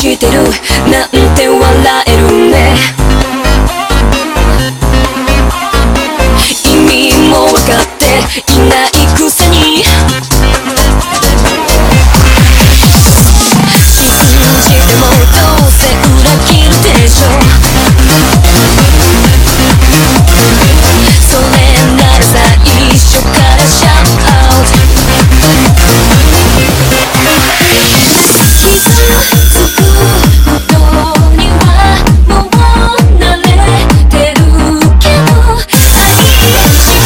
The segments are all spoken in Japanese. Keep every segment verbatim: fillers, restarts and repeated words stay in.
してるなんて笑えるね。意味も分かっていないくせに信じてもどうせ裏切るでしょ。それなら最初からシャウトアウト。傷つくほどにはもう慣れてるけど愛しか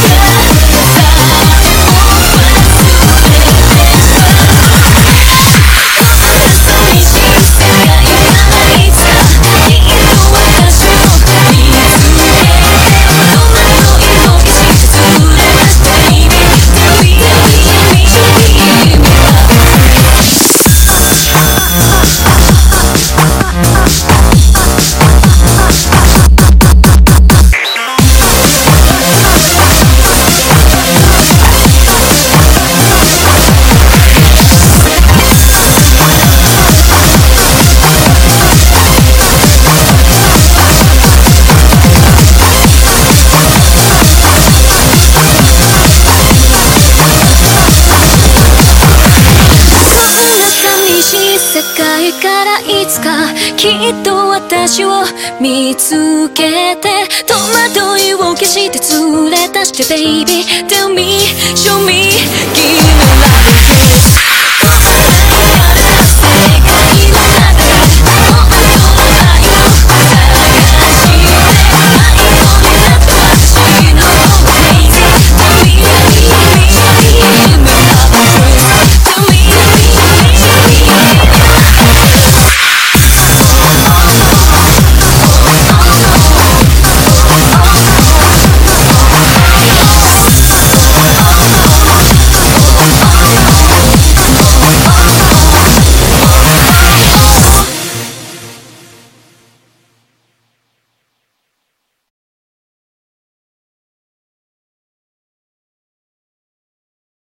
世界からいつかきっと私を見つけて戸惑いを消して連れ出して Baby Tell me Show me